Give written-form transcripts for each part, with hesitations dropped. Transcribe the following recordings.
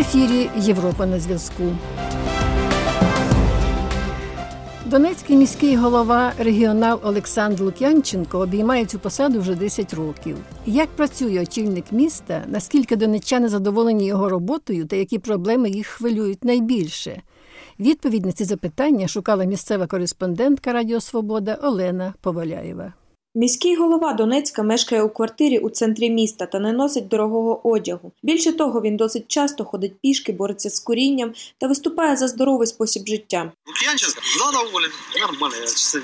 ефірі «Європа на зв'язку». Донецький міський голова регіонал Олександр Лук'янченко обіймає цю посаду вже 10 років. Як працює очільник міста, наскільки донеччани задоволені його роботою та які проблеми їх хвилюють найбільше? Відповідь на ці запитання шукала місцева кореспондентка Радіо Свобода Олена Поваляєва. Міський голова Донецька мешкає у квартирі у центрі міста та не носить дорогого одягу. Більше того, він досить часто ходить пішки, бореться з курінням та виступає за здоровий спосіб життя. Лук'янченко задоволен, нормально, я честно.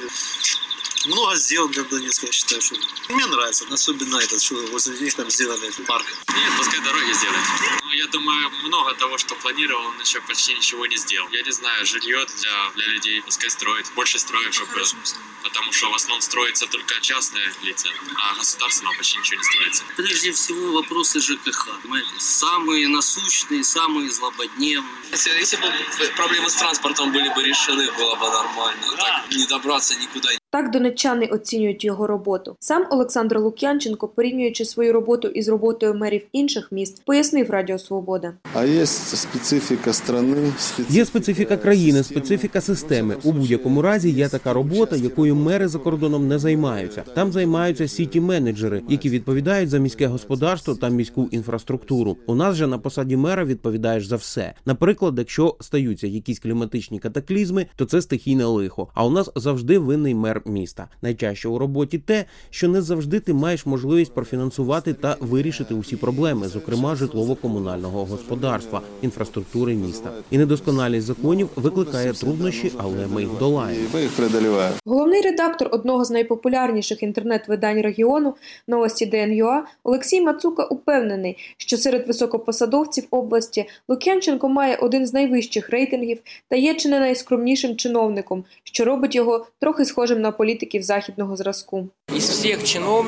Много сделал для Донецка, я считаю, что мне нравится, особенно этот, что возле них там сделали этот парк. Нет, пускай дороги сделают. Ну, я думаю, много того, что планировал, он еще почти ничего не сделал. Я не знаю, жилье для людей пускай строит, больше строит, чтобы, потому что в основном строятся только частные лица, а государственного почти ничего не строится. Прежде всего вопросы ЖКХ, понимаете, самые насущные, самые злободневные. Если бы проблемы с транспортом были бы решены, было бы нормально. Так не добраться никуда. Так донеччани оцінюють його роботу. Сам Олександр Лук'янченко, порівнюючи свою роботу із роботою мерів інших міст, пояснив Радіо Свобода. А є специфіка країни, є специфіка країни, специфіка системи. У будь-якому разі є така робота, якою мери за кордоном не займаються. Там займаються сіті-менеджери, які відповідають за міське господарство та міську інфраструктуру. У нас же на посаді мера відповідаєш за все. Наприклад, якщо стаються якісь кліматичні катаклізми, то це стихійне лихо. А у нас завжди винний мер міста. Найчастіше у роботі те, що не завжди ти маєш можливість профінансувати та вирішити усі проблеми, зокрема житлово-комунального господарства, інфраструктури міста. І недосконалість законів викликає труднощі, але ми їх долаємо. Головний редактор одного з найпопулярніших інтернет-видань регіону «Новості ДНЮА» Олексій Мацука упевнений, що серед високопосадовців області Лук'янченко має один з найвищих рейтингів та є чи не найскромнішим чиновником, що робить його трохи схожим на політиків західного зразку. З усіх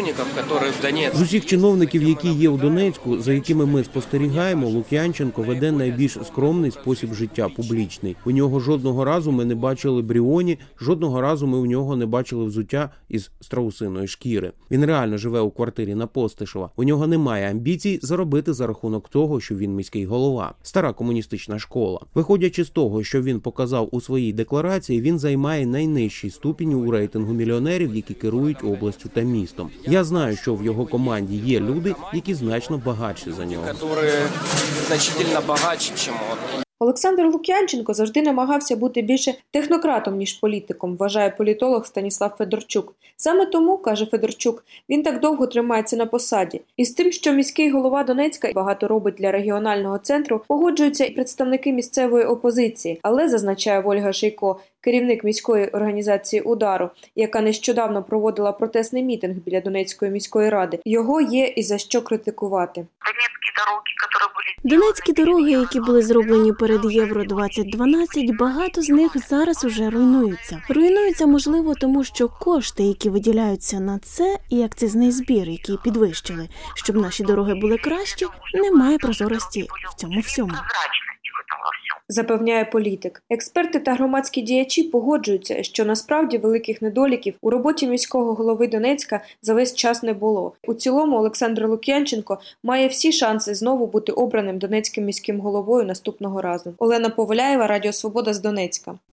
чиновників, які є у Донецьку, за якими ми спостерігаємо, Лук'янченко веде найбільш скромний спосіб життя, публічний. У нього жодного разу ми не бачили бріоні, жодного разу ми у нього не бачили взуття із страусиної шкіри. Він реально живе у квартирі на Постишева. У нього немає амбіцій заробити за рахунок того, що він міський голова. Стара комуністична школа. Виходячи з того, що він показав у своїй декларації, він займає найнижчий ступінь у рейтингу мільйонерів, які керують областю та містом. Я знаю, що в його команді є люди, які значно багатші за нього. Олександр Лук'янченко завжди намагався бути більше технократом, ніж політиком, вважає політолог Станіслав Федорчук. Саме тому, каже Федорчук, він так довго тримається на посаді. І з тим, що міський голова Донецька багато робить для регіонального центру, погоджуються і представники місцевої опозиції. Але, зазначає Ольга Шейко, керівник міської організації «Удару», яка нещодавно проводила протестний мітинг біля Донецької міської ради, його є і за що критикувати. Донецькі дороги, які були зроблені перед Євро-2012, багато з них зараз уже руйнуються. Руйнуються, можливо, тому що кошти, які виділяються на це, і акцизний збір, який підвищили, щоб наші дороги були кращі, немає прозорості в цьому всьому. Запевняє політик. Експерти та громадські діячі погоджуються, що насправді великих недоліків у роботі міського голови Донецька за весь час не було. У цілому Олександр Лук'янченко має всі шанси знову бути обраним Донецьким міським головою наступного разу. Олена Поваляєва, Радіо Свобода з Донецька.